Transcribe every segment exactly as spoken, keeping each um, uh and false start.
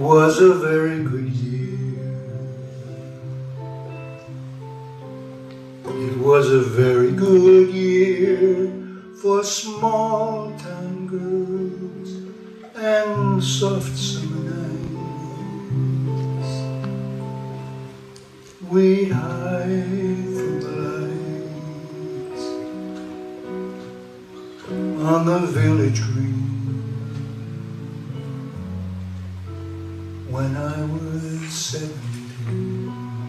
was a very good year. It was a very good year for small town girls and soft summer nights. We'd hide from the lights on the village green. When I was seventeen,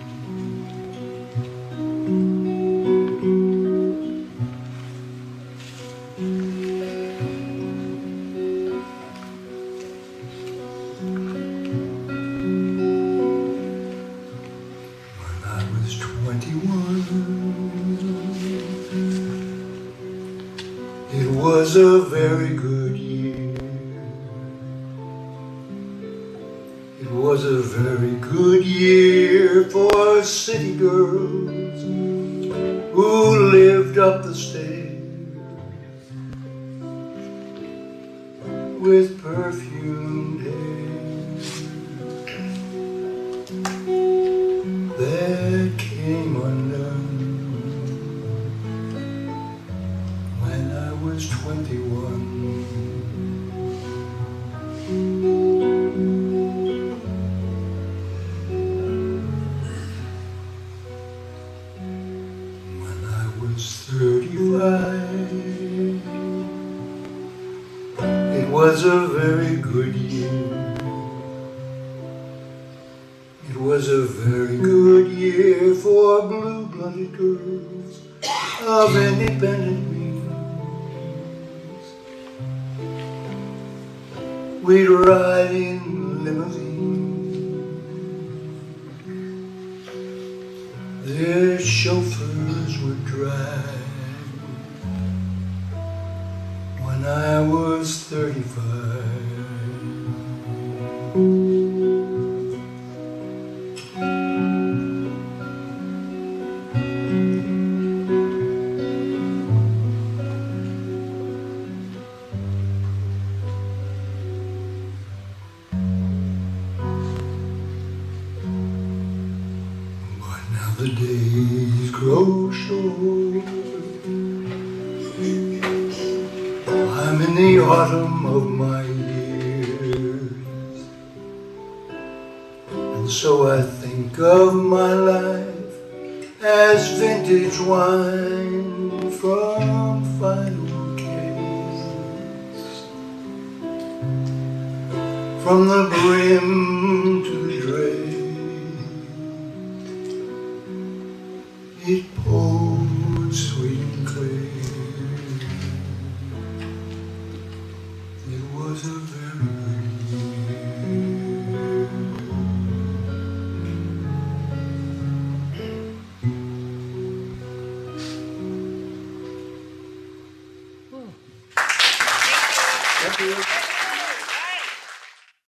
when I was twenty-one, it was a very good year. It was a very good year for city girls who lived up the stairs with perfumed hair. That came undone when I was twenty-one. thirty-five, it was a very good year. It was a very good year for blue-blooded girls of independent means. We'd ride in limousines. Their chauffeurs would drive. When I was thirty-five, but now the days grow short. I'm in the autumn of my years, and so I think of my life as vintage wine from final case, from the brim to the drain. It pours